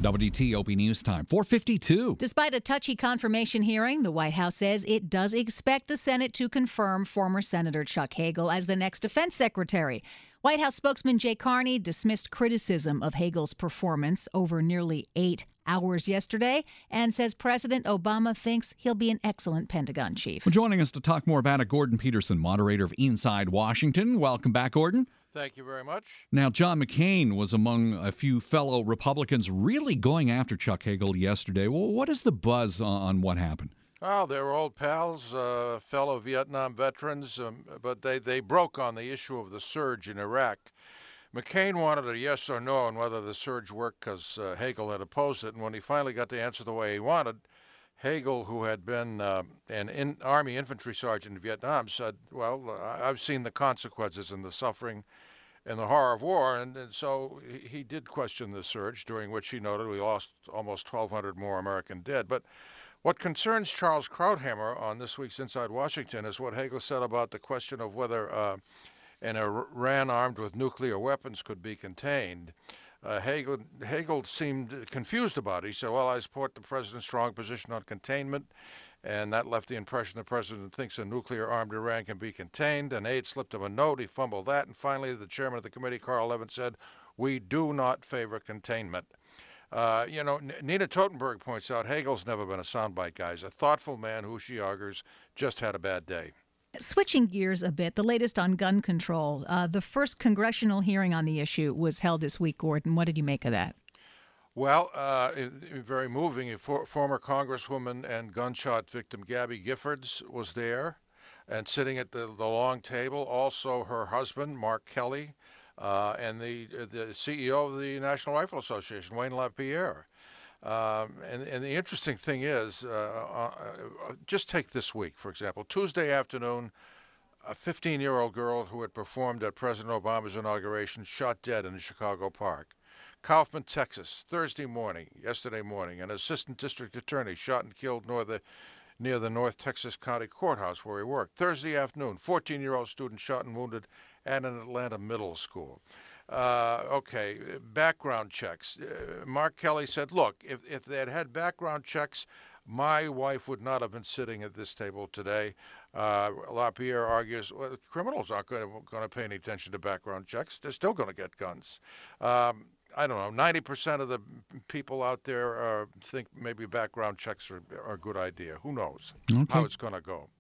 WTOP News Time, 4:52. Despite a touchy confirmation hearing, the White House says it does expect the Senate to confirm former Senator Chuck Hagel as the next defense secretary. White House spokesman Jay Carney dismissed criticism of Hagel's performance over nearly 8 hours yesterday and says President Obama thinks he'll be an excellent Pentagon chief. Well, joining us to talk more about it, Gordon Peterson, moderator of Inside Washington. Welcome back, Gordon. Thank you very much. Now, John McCain was among a few fellow Republicans really going after Chuck Hagel yesterday. Well, what is the buzz on what happened? Well, they were old pals, fellow Vietnam veterans, but they broke on the issue of the surge in Iraq. McCain wanted a yes or no on whether the surge worked because Hagel had opposed it. And when he finally got the answer the way he wanted, Hagel, who had been an Army infantry sergeant in Vietnam, said, well, I've seen the consequences and the suffering and the horror of war. And so he did question the surge, during which he noted we lost almost 1,200 more American dead. But what concerns Charles Krauthammer on this week's Inside Washington is what Hagel said about the question of whether an Iran armed with nuclear weapons could be contained. Hagel seemed confused about it. He said, well, I support the president's strong position on containment, and that left the impression the president thinks a nuclear-armed Iran can be contained. An aide slipped him a note. He fumbled that. And finally, the chairman of the committee, Carl Levin, said, we do not favor containment. Nina Totenberg points out Hagel's never been a soundbite guy. He's a thoughtful man who, she argues, just had a bad day. Switching gears a bit, the latest on gun control. The first congressional hearing on the issue was held this week, Gordon. What did you make of that? Well, very moving. Former Congresswoman and gunshot victim Gabby Giffords was there, and sitting at the long table, also her husband, Mark Kelly, and the CEO of the National Rifle Association, Wayne LaPierre. And the interesting thing is, just take this week, for example. Tuesday afternoon, a 15-year-old girl who had performed at President Obama's inauguration shot dead in a Chicago park. Kaufman, Texas, yesterday morning, an assistant district attorney shot and killed near the North Texas County Courthouse where he worked. Thursday afternoon, 14-year-old student shot and wounded at an Atlanta middle school. Background checks. Mark Kelly said, look, if they had had background checks, my wife would not have been sitting at this table today. LaPierre argues, well, criminals aren't going to pay any attention to background checks. They're still going to get guns. I don't know, 90% of the people out there think maybe background checks are a good idea. Who knows how it's going to go?